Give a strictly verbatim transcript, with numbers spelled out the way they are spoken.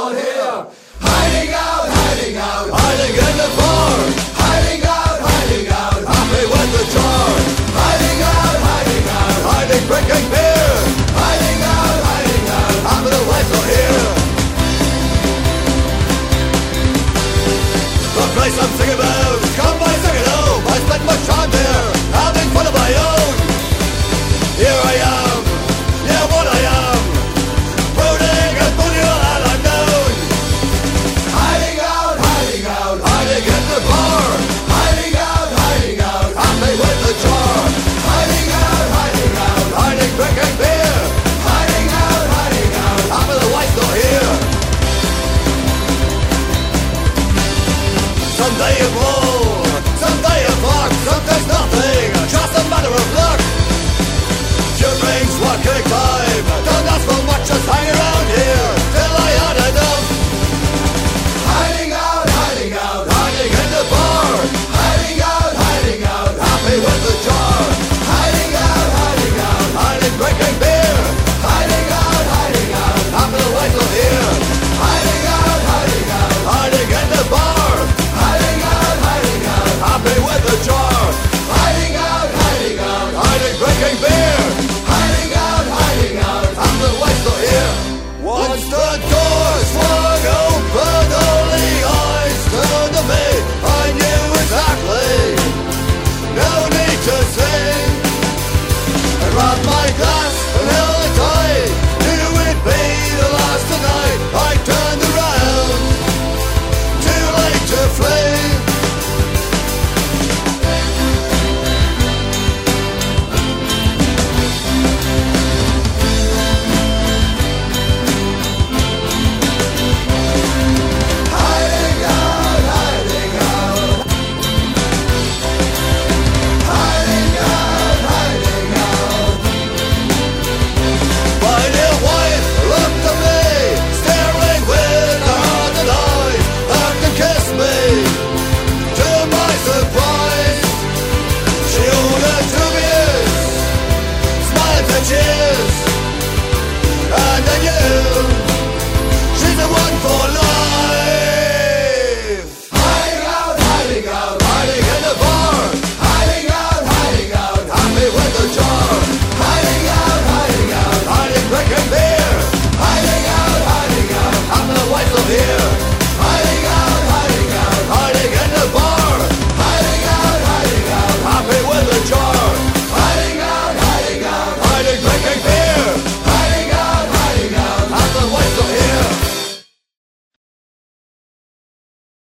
not here. Hiding out, hiding out, hiding in the bar. Hiding out, hiding out, happy with the jar. Hiding out, hiding out, hiding drinking beer. Hiding out, hiding out, happy the life's not here. The place I'm singing about, come by singing home. I spent my time there, having fun of my own. Here I am, yeah, what I am, brooding and booty and unknown. Hiding out, hiding out, hiding in the bar. Hiding out, hiding out, happy with the jar. Hiding out, hiding out, hiding drinking beer. Hiding out, hiding out, happy the wife's not here. Someday you roll, someday you fuck, sometimes nothing, just a matter of luck. Your brain's working time, don't ask for much, just hang it